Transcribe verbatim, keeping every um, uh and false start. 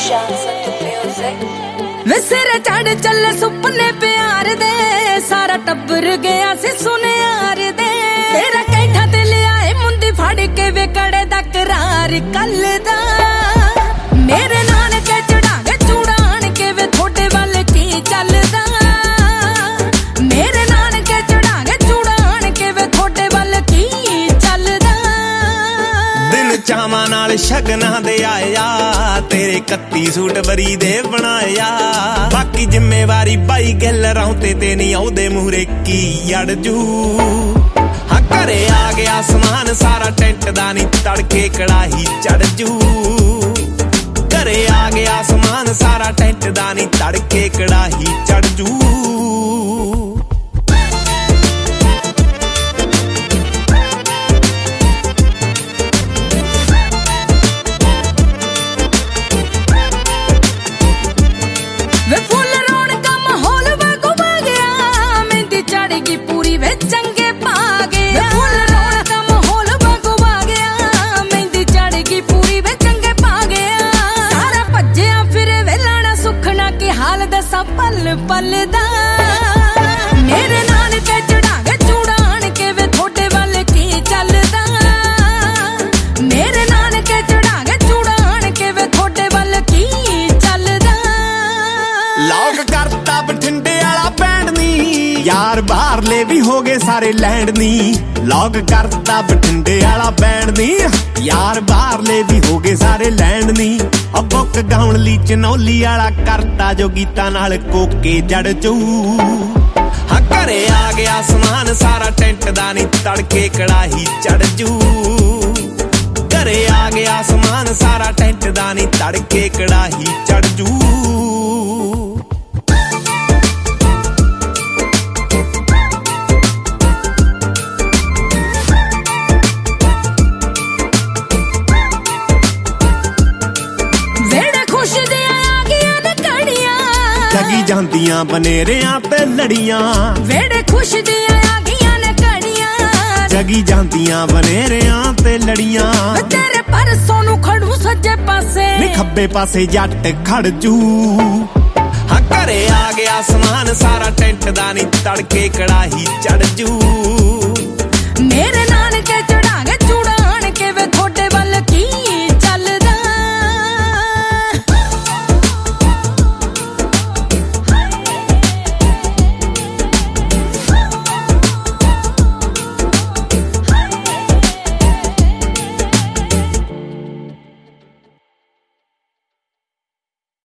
वे सिरे चढ़ चले सुपने प्यार दे, सारा टब्बर गया सी सुनियार दे। तेरा कैठा ते ले आए मुंदी फड़ के वे कड़े दा करार कल दा। मेरे नानके चढ़ागे चूड़ान के वे थोड़े वाल की चलदा। मेरे नानके चढ़ागे चूड़ान के वे थोड़े वाल की चलदा। दिन चावां नाल शगना दे आया, तेरे कत्ती सूट बरी दे बनाया। बाकी जिम्मेवारी बाई गल रौते ते नहीं आउदे मूहरे की अड़जू। हाँ घरे आ गया समान सारा टेंट दा नी तड़के कड़ाही चढ़ जू। घरे आ गया समान सारा टेंट दा नी तड़के कड़ाही चढ़ जू। वे फुल रौनक माहौल वागू वा गया, मेहंदी चढ़गी पूरी वे चंगे पा गया। वे फुल रौनक माहौल वागू वा गया, मेहंदी चढ़गी पूरी वे चंगे पा गया। सारा भज्जिया फिरे वे लाना सुखना की हाल दसा पल पल दा। मेरे नानके चढ़ागे चूड़ान के वे थोड़े वाल की चलदा। मेरे नानके चढ़ागे चूड़ान के वे थोड़े वाल की चलदा। लॉक करता बठिंडे वाला बैंड नी, यार बाहरले भी हो गए सारे लैंड नी। लॉक करता बठिंडे वाला बैंड नी, यार बाहरले भी हो गए सारे लैंड नी। अब बुक गाउन ली चनौली वाला करता जो गीता नाल कोके जड़ चू। हाँ घरे आ गया समान सारा टेंट दा नी तड़के कड़ाही चढ़ जू। घरे आ गया समान सारा टेंट दा नी तड़के कड़ाही चढ़ जू। जगी जांदियां बनेरियां ते लड़ियां, वेड़े खुश दियां आ गईयां ने कड़ियां। जगी जांदियां बनेरियां ते लड़ियां, तेरे परसों नू खड़ू सज्जे पासे नी खब्बे पासे जट खड़ जू। हाँ घरे आ गया समान सारा टेंट दा नी तड़के कड़ाही चढ़ जू। मेरे नानके चढ़ागे चूड़ा